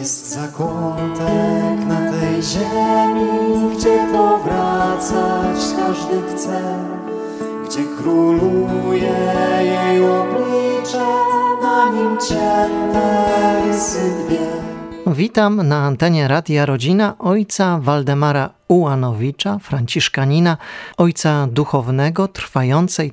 Jest zakątek na tej ziemi, gdzie powracać każdy chce, gdzie króluje jej oblicze, na nim cięte rysy dwie. Witam na antenie Radia Rodzina ojca Waldemara Ułanowicza, franciszkanina, ojca duchownego trwającej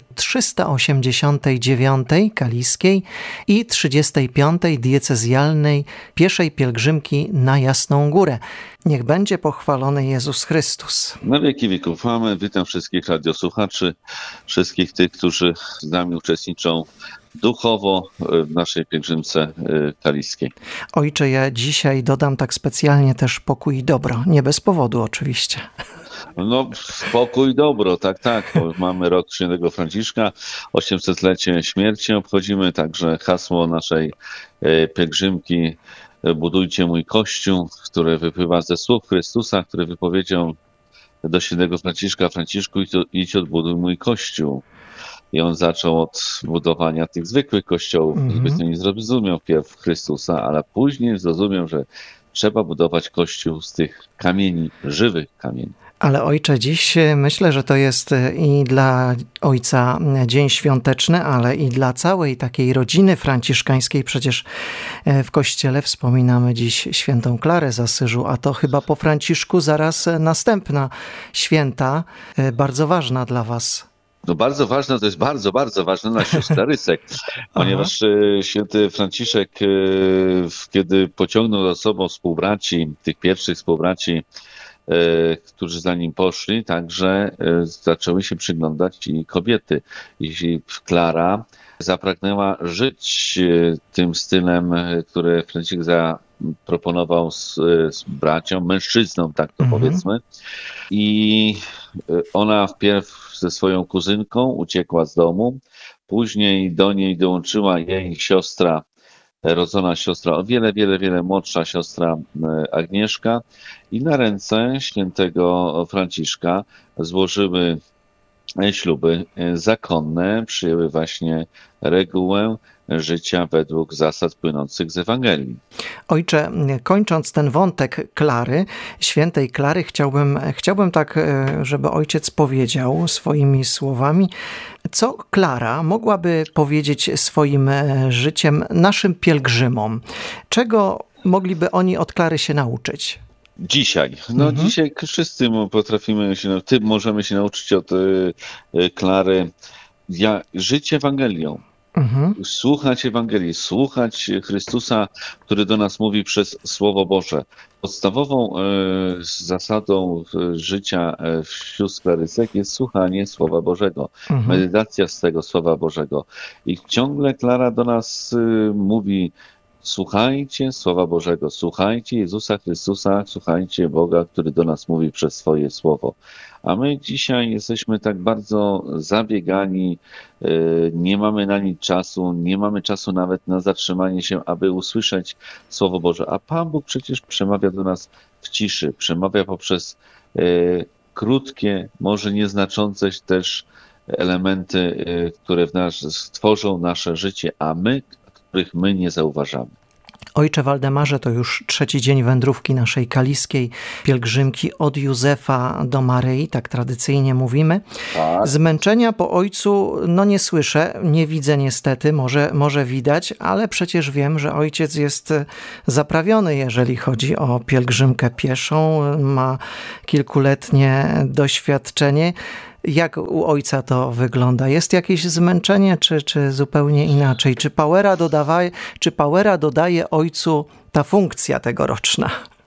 389. kaliskiej i 35. diecezjalnej pieszej pielgrzymki na Jasną Górę. Niech będzie pochwalony Jezus Chrystus. Na wieki wieków amen. Witam wszystkich radiosłuchaczy, wszystkich tych, którzy z nami uczestniczą duchowo w naszej pielgrzymce kaliskiej. Ojcze, ja dzisiaj dodam tak specjalnie też pokój i dobro. Nie bez powodu oczywiście. No, spokój, dobro, tak, bo mamy rok świętego Franciszka, 800-lecie śmierci obchodzimy, także hasło naszej pielgrzymki budujcie mój Kościół, które wypływa ze słów Chrystusa, który wypowiedział do świętego Franciszka: Franciszku, idź odbuduj mój Kościół. I on zaczął od budowania tych zwykłych kościołów. Zbytnio nie zrozumiał wpierw Chrystusa, ale później zrozumiał, że trzeba budować Kościół z tych kamieni, żywych kamieni. Ale ojcze, dziś myślę, że to jest i dla ojca dzień świąteczny, ale i dla całej takiej rodziny franciszkańskiej. Przecież w kościele wspominamy dziś świętą Klarę z Asyżu, a to chyba po Franciszku zaraz następna święta, bardzo ważna dla was. No bardzo ważna, to jest bardzo, bardzo ważna na siostra Rysek, ponieważ święty Franciszek, kiedy pociągnął za sobą współbraci, tych pierwszych współbraci, którzy za nim poszli, także zaczęły się przyglądać i kobiety. I Klara zapragnęła żyć tym stylem, który Franciszek zaproponował z braciom, mężczyznom, tak to powiedzmy. I ona wpierw ze swoją kuzynką uciekła z domu, później do niej dołączyła jej siostra, rodzona siostra, o wiele młodsza siostra Agnieszka, i na ręce świętego Franciszka złożyły śluby zakonne, przyjęły właśnie regułę życia według zasad płynących z Ewangelii. Ojcze, kończąc ten wątek Klary, świętej Klary, chciałbym tak, żeby ojciec powiedział swoimi słowami, co Klara mogłaby powiedzieć swoim życiem naszym pielgrzymom? Czego mogliby oni od Klary się nauczyć? Dzisiaj. Dzisiaj wszyscy możemy się nauczyć od Klary żyć Ewangelią. Słuchać Ewangelii, słuchać Chrystusa, który do nas mówi przez Słowo Boże. Podstawową zasadą życia wśród Klarysek jest słuchanie Słowa Bożego, medytacja z tego Słowa Bożego. I ciągle Klara do nas mówi: słuchajcie Słowa Bożego, słuchajcie Jezusa Chrystusa, słuchajcie Boga, który do nas mówi przez swoje Słowo. A my dzisiaj jesteśmy tak bardzo zabiegani, nie mamy na nic czasu, nie mamy czasu nawet na zatrzymanie się, aby usłyszeć Słowo Boże. A Pan Bóg przecież przemawia do nas w ciszy, przemawia poprzez krótkie, może nieznaczące też elementy, które tworzą nasze życie, których my nie zauważamy. Ojcze Waldemarze, to już trzeci dzień wędrówki naszej kaliskiej pielgrzymki od Józefa do Maryi, tak tradycyjnie mówimy. Tak. Zmęczenia po ojcu nie słyszę, nie widzę niestety, może widać, ale przecież wiem, że ojciec jest zaprawiony, jeżeli chodzi o pielgrzymkę pieszą, ma kilkuletnie doświadczenie. Jak u ojca to wygląda? Jest jakieś zmęczenie, czy zupełnie inaczej? Czy powera dodaje ojcu ta funkcja tegoroczna?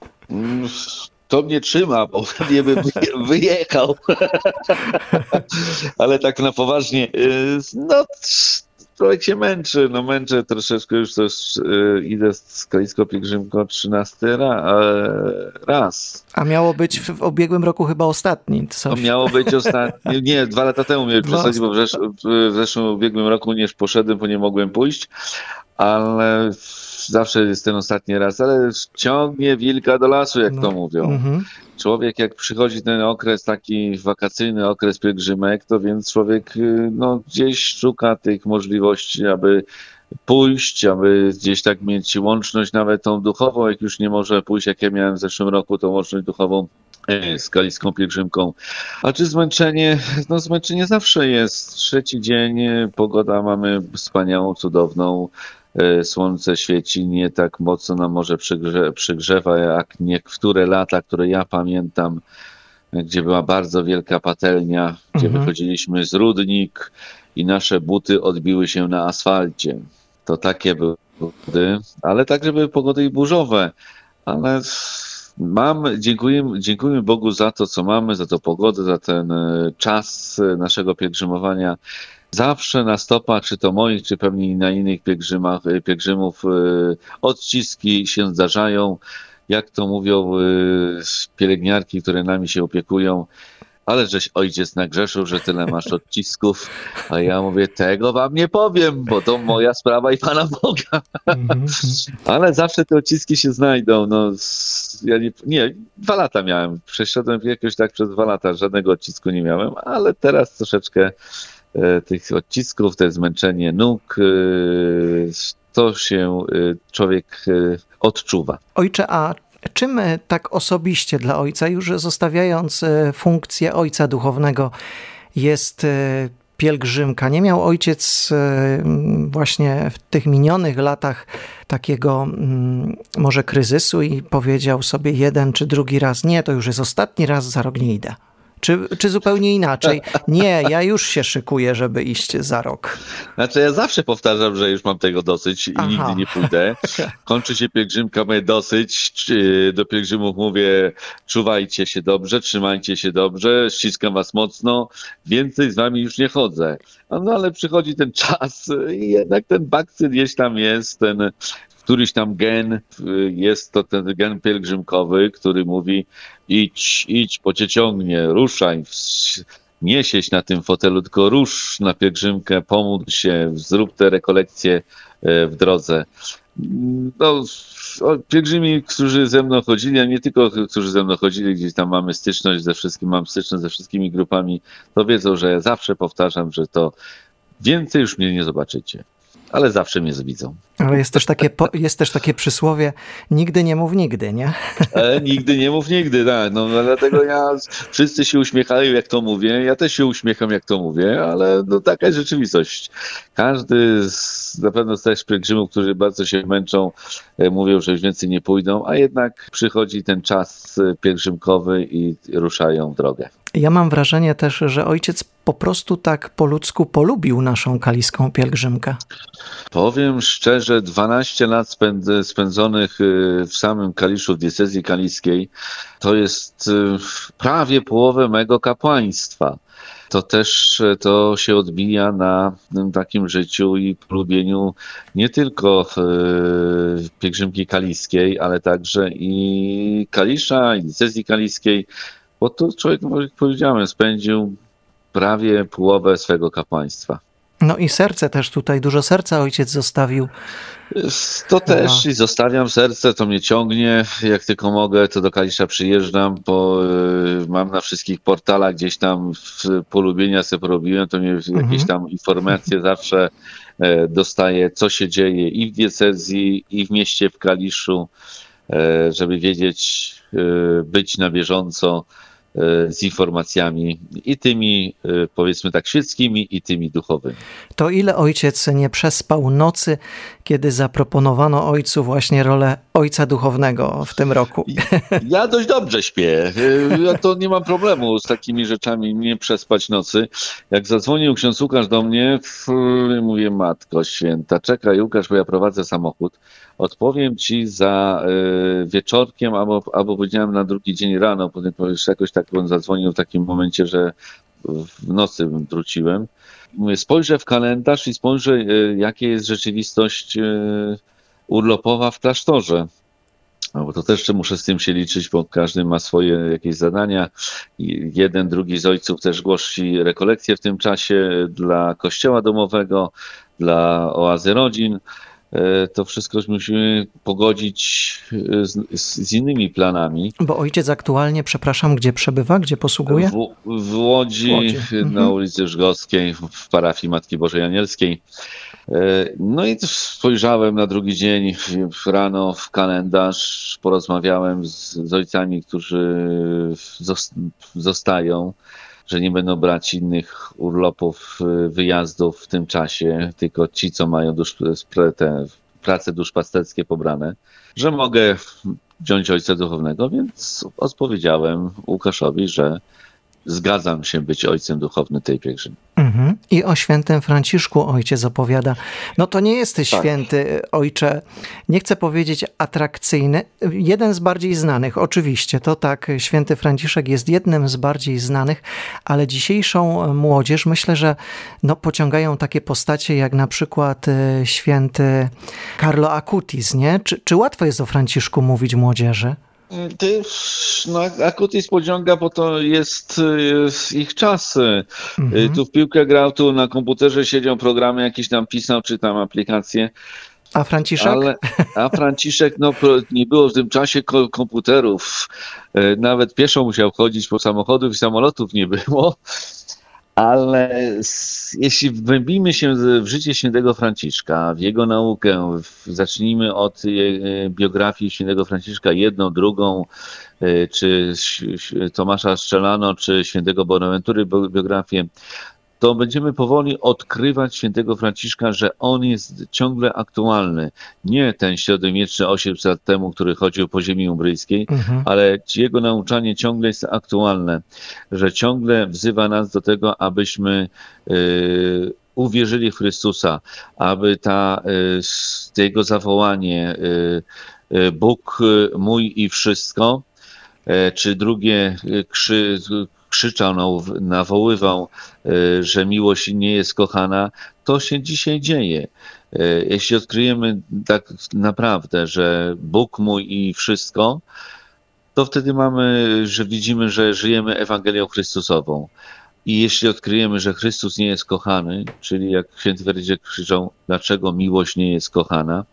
To mnie trzyma, bo pewnie bym wyjechał. Ale tak na poważnie, człowiek się męczy, męczę troszeczkę, już też idę z kaliską pielgrzymką 13 raz. A miało być w ubiegłym roku chyba ostatni. To miało być ostatni, nie, 2 lata temu miałem przesadzić, bo w zeszłym ubiegłym roku nie poszedłem, bo nie mogłem pójść, ale zawsze jest ten ostatni raz, ale ciągnie wilka do lasu, jak to mówią. Człowiek, jak przychodzi ten okres, taki wakacyjny okres pielgrzymek, to więc człowiek gdzieś szuka tych możliwości, aby pójść, aby gdzieś tak mieć łączność nawet tą duchową, jak już nie może pójść, jak ja miałem w zeszłym roku, tą łączność duchową z kaliską pielgrzymką. A czy zmęczenie? No zmęczenie zawsze jest. Trzeci dzień, pogoda mamy wspaniałą, cudowną. Słońce świeci, nie tak mocno nam może przygrzewa jak niektóre lata, które ja pamiętam, gdzie była bardzo wielka patelnia, gdzie wychodziliśmy z Rudnik i nasze buty odbiły się na asfalcie. To takie były pogody, ale także były pogody i burzowe. Ale dziękujemy Bogu za to, co mamy, za tę pogodę, za ten czas naszego pielgrzymowania. Zawsze na stopach, czy to moich, czy pewnie na innych pielgrzymów, odciski się zdarzają. Jak to mówią pielęgniarki, które nami się opiekują, ale żeś ojciec nagrzeszył, że tyle masz odcisków, a ja mówię, tego wam nie powiem, bo to moja sprawa i Pana Boga. Ale zawsze te odciski się znajdą. No, ja nie, 2 lata miałem, przeszedłem jakoś tak przez 2 lata, żadnego odcisku nie miałem, ale teraz troszeczkę tych odcisków, to zmęczenie nóg, to się człowiek odczuwa. Ojcze, a czym tak osobiście dla ojca, już zostawiając funkcję ojca duchownego, jest pielgrzymka? Nie miał ojciec właśnie w tych minionych latach takiego może kryzysu i powiedział sobie jeden czy drugi raz, nie, to już jest ostatni raz, za rok nie idę? Czy zupełnie inaczej? Nie, ja już się szykuję, żeby iść za rok. Znaczy ja zawsze powtarzam, że już mam tego dosyć i nigdy nie pójdę. Kończy się pielgrzymka, mówię dosyć. Do pielgrzymów mówię, czuwajcie się dobrze, trzymajcie się dobrze, ściskam was mocno, więcej z wami już nie chodzę. No ale przychodzi ten czas i jednak ten bakcyl gdzieś tam jest, ten któryś tam gen, jest to ten gen pielgrzymkowy, który mówi idź, bo cię ciągnie, ruszaj, nie siedź na tym fotelu, tylko rusz na pielgrzymkę, pomódl się, zrób te rekolekcje w drodze. No, pielgrzymi, którzy ze mną chodzili, a nie tylko którzy ze mną chodzili, gdzieś tam mamy styczność mam styczność ze wszystkimi grupami, to wiedzą, że ja zawsze powtarzam, że to więcej już mnie nie zobaczycie. Ale zawsze mnie widzą. Ale jest też takie przysłowie, nigdy nie mów nigdy, nie? Nigdy nie mów nigdy, tak. No dlatego wszyscy się uśmiechają, jak to mówię. Ja też się uśmiecham, jak to mówię, ale no, taka jest rzeczywistość. Każdy na pewno też pielgrzymów, którzy bardzo się męczą, mówią, że już więcej nie pójdą, a jednak przychodzi ten czas pielgrzymkowy i ruszają w drogę. Ja mam wrażenie też, że ojciec po prostu tak po ludzku polubił naszą kaliską pielgrzymkę. Powiem szczerze, 12 lat spędzonych w samym Kaliszu, w diecezji kaliskiej, to jest prawie połowę mego kapłaństwa. To też to się odbija na takim życiu i polubieniu nie tylko pielgrzymki kaliskiej, ale także i Kalisza, i diecezji kaliskiej, bo to człowiek, jak powiedziałem, spędził prawie połowę swego kapłaństwa. No i serce też tutaj, dużo serca ojciec zostawił. To też i zostawiam serce, to mnie ciągnie, jak tylko mogę, to do Kalisza przyjeżdżam, bo mam na wszystkich portalach gdzieś tam polubienia sobie porobiłem, to mnie jakieś tam informacje zawsze dostaję, co się dzieje i w diecezji, i w mieście w Kaliszu, żeby wiedzieć, być na bieżąco z informacjami i tymi, powiedzmy tak, świeckimi i tymi duchowymi. To ile ojciec nie przespał nocy, kiedy zaproponowano ojcu właśnie rolę ojca duchownego w tym roku? Ja dość dobrze śpię. Ja to nie mam problemu z takimi rzeczami, nie przespać nocy. Jak zadzwonił ksiądz Łukasz do mnie, mówię, Matko Święta, czekaj Łukasz, bo ja prowadzę samochód. Odpowiem ci za wieczorkiem albo powiedziałem na drugi dzień rano, potem jakoś tak on zadzwonił w takim momencie, że w nocy wróciłem. Mówię, spojrzę w kalendarz i spojrzę, jaka jest rzeczywistość urlopowa w klasztorze. No bo to też muszę z tym się liczyć, bo każdy ma swoje jakieś zadania. Jeden, drugi z ojców też głosi rekolekcje w tym czasie dla kościoła domowego, dla oazy rodzin. to wszystko musimy pogodzić z innymi planami. Bo ojciec aktualnie, przepraszam, gdzie przebywa, gdzie posługuje? W Łodzi. Na ulicy Żgowskiej, w parafii Matki Bożej Anielskiej. No i spojrzałem na drugi dzień rano w kalendarz, porozmawiałem z ojcami, którzy zostają, że nie będą brać innych urlopów, wyjazdów w tym czasie, tylko ci, co mają te prace duszpasterskie pobrane, że mogę wziąć ojca duchownego, więc odpowiedziałem Łukaszowi, że zgadzam się być ojcem duchownym tej pielgrzymki. I o świętym Franciszku ojciec opowiada. No to nie jest święty ojcze, nie chcę powiedzieć atrakcyjny, jeden z bardziej znanych, oczywiście, to tak, święty Franciszek jest jednym z bardziej znanych, ale dzisiejszą młodzież myślę, że pociągają takie postacie jak na przykład święty Carlo Acutis, nie? Czy łatwo jest o Franciszku mówić młodzieży? Acutis pociąga, bo to jest ich czas. Tu w piłkę grał, tu na komputerze siedział, programy jakieś tam pisał, czy tam aplikacje. A Franciszek? A Franciszek, nie było w tym czasie komputerów. Nawet pieszo musiał chodzić, bo samochodów i samolotów nie było. Ale jeśli wgłębimy się w życie świętego Franciszka, w jego naukę, zacznijmy od biografii świętego Franciszka, jedną, drugą, czy Tomasza Strzelano, czy świętego Bonaventury biografię, to będziemy powoli odkrywać świętego Franciszka, że on jest ciągle aktualny. Nie ten średniowieczny 800 lat temu, który chodził po ziemi umbryjskiej, ale jego nauczanie ciągle jest aktualne, że ciągle wzywa nas do tego, abyśmy uwierzyli w Chrystusa, aby jego zawołanie Bóg mój i wszystko, czy drugie krzyczał, nawoływał, że miłość nie jest kochana, to się dzisiaj dzieje. Jeśli odkryjemy tak naprawdę, że Bóg mój i wszystko, to wtedy widzimy, że żyjemy Ewangelią Chrystusową. I jeśli odkryjemy, że Chrystus nie jest kochany, czyli jak święty Franciszek krzyczał, dlaczego miłość nie jest kochana,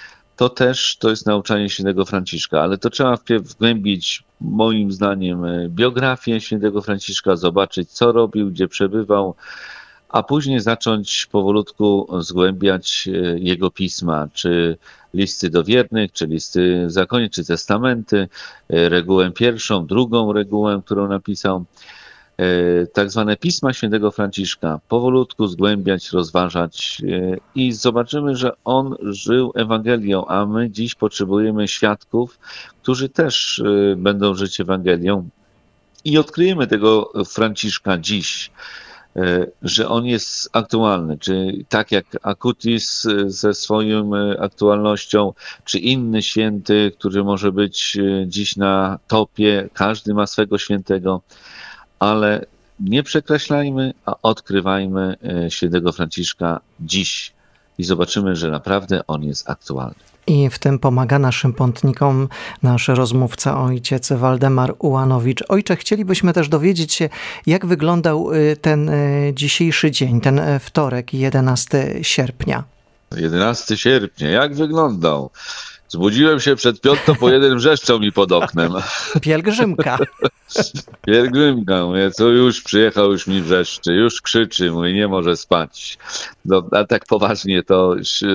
to jest nauczanie świętego Franciszka, ale to trzeba wpierw wgłębić, moim zdaniem, biografię świętego Franciszka, zobaczyć, co robił, gdzie przebywał, a później zacząć powolutku zgłębiać jego pisma, czy listy do wiernych, czy listy zakonnic, czy testamenty, regułę pierwszą, drugą regułę, którą napisał, tak zwane pisma świętego Franciszka, powolutku zgłębiać, rozważać i zobaczymy, że on żył Ewangelią, a my dziś potrzebujemy świadków, którzy też będą żyć Ewangelią i odkryjemy tego Franciszka dziś, że on jest aktualny, czy tak jak Acutis ze swoją aktualnością, czy inny święty, który może być dziś na topie, każdy ma swego świętego, ale nie przekreślajmy, a odkrywajmy świętego Franciszka dziś i zobaczymy, że naprawdę on jest aktualny. I w tym pomaga naszym pątnikom nasz rozmówca, ojciec Waldemar Ułanowicz. Ojcze, chcielibyśmy też dowiedzieć się, jak wyglądał ten dzisiejszy dzień, ten wtorek, 11 sierpnia. 11 sierpnia, jak wyglądał? Zbudziłem się przed 5, po jeden wrzeszczał mi pod oknem. Pielgrzymka. Pielgrzymka, mówię, co już przyjechał, już mi wrzeszczy, już krzyczy, mówi, nie może spać. A tak poważnie to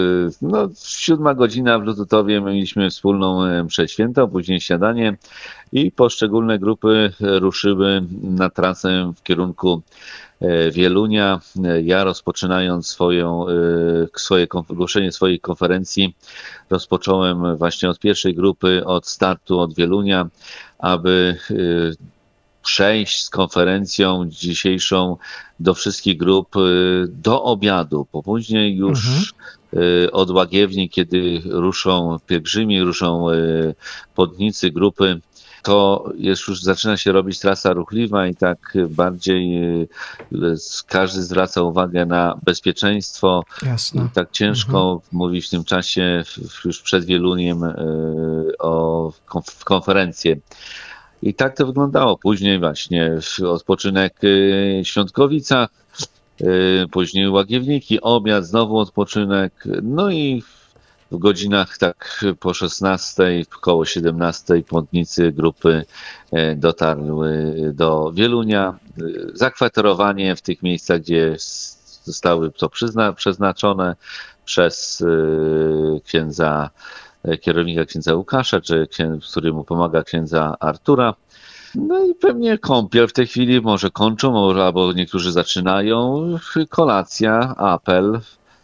7 godzina w Lututowie mieliśmy wspólną mszę świętą, później śniadanie i poszczególne grupy ruszyły na trasę w kierunku Wielunia. Ja rozpoczynając głoszenie swojej konferencji, rozpocząłem właśnie od pierwszej grupy, od startu, od Wielunia, aby przejść z konferencją dzisiejszą do wszystkich grup do obiadu. Później już od Łagiewni, kiedy ruszą pielgrzymi, ruszą podnicy, grupy, to już zaczyna się robić trasa ruchliwa i tak bardziej każdy zwraca uwagę na bezpieczeństwo. Jasne. Tak ciężko mówić w tym czasie, już przed Wieluniem, o konferencję. I tak to wyglądało. Później właśnie odpoczynek w Świątkowicach, później Łagiewniki, obiad, znowu odpoczynek, no i w godzinach tak po 16, około 17 płotnicy grupy dotarły do Wielunia. Zakwaterowanie w tych miejscach, gdzie zostały to przeznaczone przez kierownika księdza Łukasza, który mu pomaga księdza Artura. No i pewnie kąpiel w tej chwili, może kończą, albo niektórzy zaczynają, kolacja, apel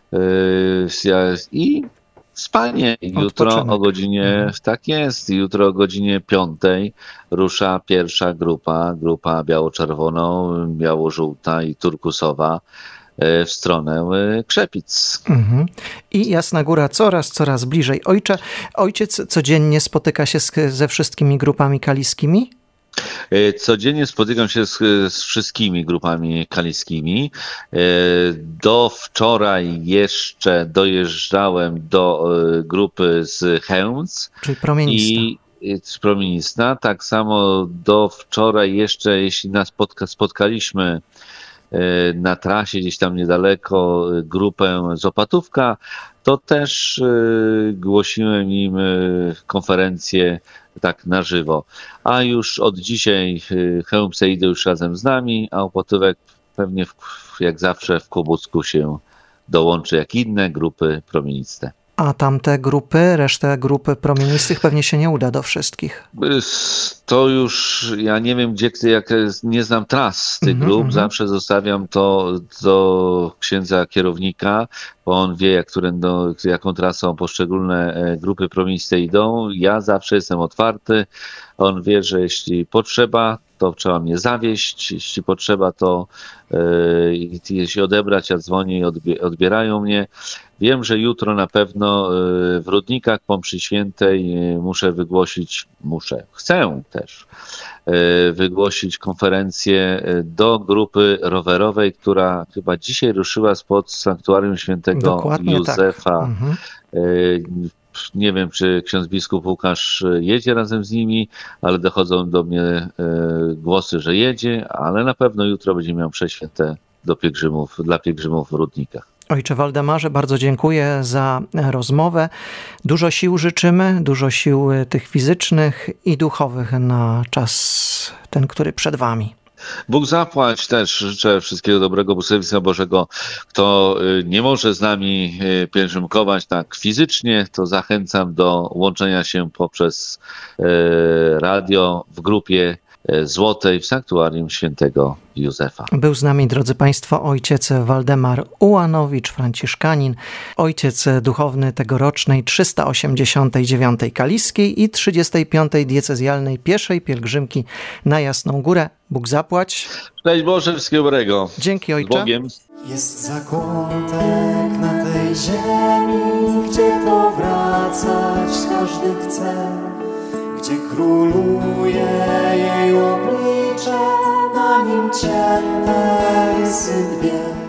i spanie. Jutro o godzinie, tak jest, jutro o godzinie 5 rusza pierwsza grupa biało-czerwoną, biało-żółta i turkusowa w stronę Krzepic. I Jasna Góra coraz bliżej. Ojciec codziennie spotyka się ze wszystkimi grupami kaliskimi? Codziennie spotykam się z wszystkimi grupami kaliskimi. Do wczoraj jeszcze dojeżdżałem do grupy z Chełmc. Czyli promienista. Tak samo do wczoraj jeszcze, jeśli nas spotkaliśmy na trasie gdzieś tam niedaleko grupę z Opatówka, to też głosiłem im konferencję tak na żywo. A już od dzisiaj Chełmce idą już razem z nami, a Opatówek pewnie jak zawsze w Kłobucku się dołączy jak inne grupy promieniste. A tamte grupy, resztę grupy promienistych pewnie się nie uda do wszystkich. To już, ja nie wiem nie znam tras tych grup, zawsze zostawiam to do księdza kierownika, bo on wie, jaką trasą poszczególne grupy promieniste idą. Ja zawsze jestem otwarty, on wie, że jeśli potrzeba, to trzeba mnie zawieźć, jeśli potrzeba, to jeśli odebrać, ja dzwonię i odbierają mnie. Wiem, że jutro na pewno w Rudnikach po mszy świętej chcę też wygłosić konferencję do grupy rowerowej, która chyba dzisiaj ruszyła spod sanktuarium świętego Dokładnie Józefa. Tak. Nie wiem, czy ksiądz biskup Łukasz jedzie razem z nimi, ale dochodzą do mnie głosy, że jedzie, ale na pewno jutro będzie miał mszę święte dla pielgrzymów w Rudnikach. Ojcze Waldemarze, bardzo dziękuję za rozmowę. Dużo sił życzymy, dużo sił tych fizycznych i duchowych na czas ten, który przed wami. Bóg zapłać też. Życzę wszystkiego dobrego, błogosławieństwa Bożego. Kto nie może z nami pielgrzymkować tak fizycznie, to zachęcam do łączenia się poprzez radio w grupie Złotej w sanktuarium świętego Józefa. Był z nami, drodzy Państwo, ojciec Waldemar Ułanowicz, franciszkanin, ojciec duchowny tegorocznej 389. Kaliskiej i 35. diecezjalnej pieszej pielgrzymki na Jasną Górę. Bóg zapłać. Szczęść Boże, wszystkiego dobrego. Dzięki, ojcze. Z Bogiem. Jest zakątek na tej ziemi, gdzie powracać każdy chce, gdzie króluje jej oblicze, na nim cięte rysy dwie.